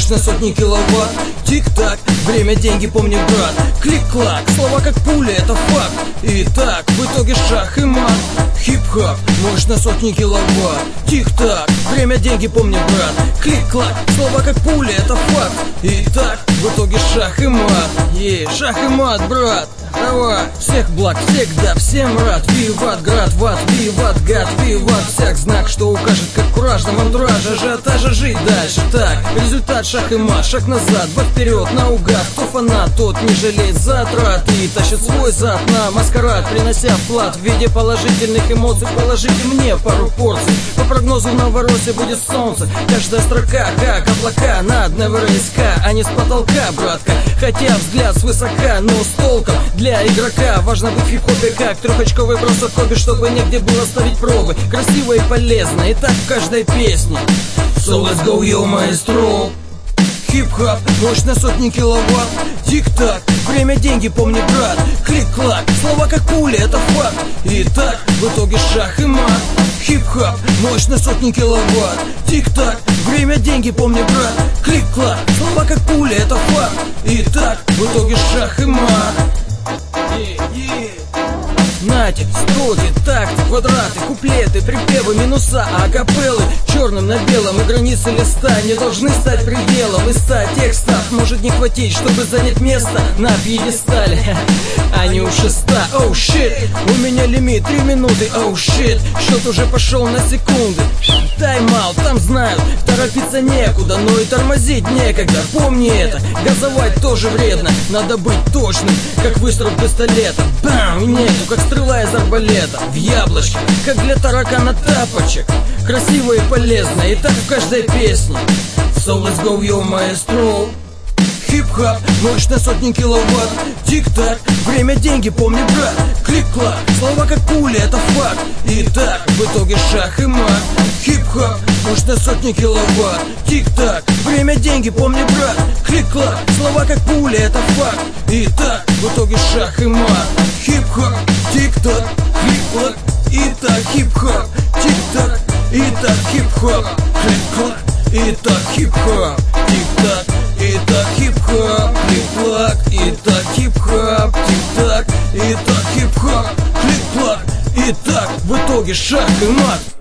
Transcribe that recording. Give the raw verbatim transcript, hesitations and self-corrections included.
мощно сотни киловатт. Тик-так, время, деньги, помни, брат. Клик-клак, слова как пуля, это факт. Итак, в итоге шах и мат. Хип-хап, мощно сотни киловатт. Тик-так, время, деньги, помни, брат. Клик-клак, слова как пуля, это факт. Итак, в итоге шах и мат. Ей, шах и мат, брат. Давай, всех благ, всегда всем рад. Виват, град, ват, виват, гад, виват. Всяк знак, что укажет, как в куражном антураже ажиотажа жить дальше. Так, результат шах и мат, шаг назад, два вперед, наугад. Кто фанат, тот не жалеет затрат и тащит свой зад на маскарад, принося вклад в виде положительных эмоций. Положите мне пару порций. По прогнозу в Новороссии будет солнце. Каждая строка, как облака над НВРСК, а не с потолка, братка. Хотя взгляд свысока, но с толком. Для игрока важно быть в хип-хопе как трехочковый бросок хобби, чтобы негде было ставить пробы. Красиво и полезно, и так в каждой песне. So let's go, yo, маэстро. Хип-хап, мощно сотни киловатт. Тик-так, время, деньги, помни, брат. Клик-клак, слова как пуля, это факт. Итак, в итоге шах и мат. Хип-хап, мощно сотни киловатт. Тик-так, время, деньги, помни, брат. Клик-клак, слова как пуля, это факт. Итак, в итоге шах и мат. Yeah, yeah. Нате, строки, такты, квадраты, куплеты, припевы, минуса, акапеллы. Черным на белом и границы листа не должны стать пределом. И ста текстов может не хватить, чтобы занять место на пьедестале. А не у шеста, оу oh, щит. У меня лимит три минуты, оу oh, щит. Счет уже пошел на секунды. Тайм-аут, там знают, торопиться некуда, но и тормозить некогда. Помни это, газовать тоже вредно. Надо быть точным, как выстрел пистолета. Бам, и нету, как стрела из арбалета. В яблочке, как для таракана тапочек. Красиво и полезно, и так в каждой песне. So let's go, yo, маэстро. Хип-хап, мощно сотни киловатт. Тик-так, время, деньги, помни, брат. Клик-клак, слова как пуля, это факт. Итак, в итоге шах и мат. Хип-хап, мощно сотни киловатт. Тик-так, время, деньги, помни, брат. Клик-клак, слова как пуля, это факт. Итак, в итоге шах и мат. Хип-хап, тик-так, клик-клак. Итак, хип-хап, тик-так. Итак, хип-хап, клик-клак. Итак, хип-хап, тик-так. Итак, хип-хап, клик-клак. Итак, хип-хап, тик-так. Итак, хип-хап, клик-клак. Итак, в итоге шах и мат.